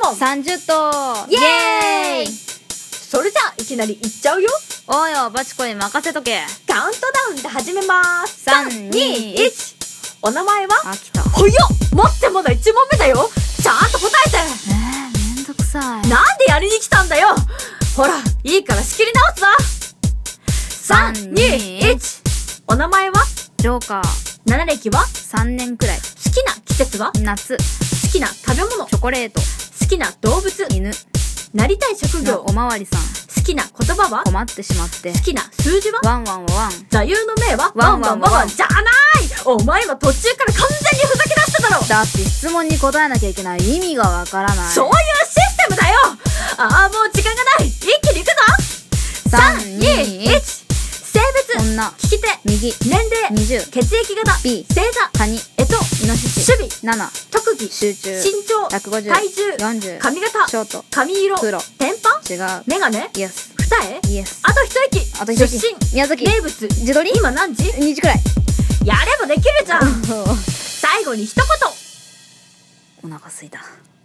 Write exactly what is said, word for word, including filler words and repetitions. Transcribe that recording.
問さんじゅっとイエーイ。それじゃあいきなりいっちゃうよ。 おいよ、バチコに任せとけ。 カウントダウンで始めます。 さんにいち。 お名前は？ あ、来た。 ほいよ、待ってまだいち問目だよ。ちゃんと答えて。 えー、めんどくさい。 なんでやりに来たんだよ。ほら、いいから仕切り直すぞ。さんにいち。お名前は？ ジョーカー。 なな歴は？ さんねんくらい。 好きな季節は？ 夏。 好きな食べ物？ チョコレート。 好きな動物？ 犬。 なりたい職業？ おまわりさん。 好きな言葉は？ 困ってしまって。 好きな数字は？ ワンワンはワン。 座右の銘は？ ワンワンはワンじゃない。お前は途中から完全にふざけ出しただろ。 だって質問に答えなきゃいけない意味がわからない。 そういうシステムだよ。ああ、もう時間がない。一気に行くぞ。さんにいち。性別？ 女。 利き手？ 右。 年齢？ にじゅう。 血液型？ B。 星座？ カニ。 えと？ イノシシ。 守備？ なな。 特技？ 集中。 身長？ ひゃくごじゅう。 体重？ よんじゅう。 髪型？ ショート。 髪色？ 黒。 天パ？ 違う。 メガネ？ イエス。 二重？ イエス。 あと一息。 あと一息。 出身？ 宮崎。 名物？ 自撮り？ 今何時？ にじくらい。 やればできるじゃん。最後に一言。 お腹すいた。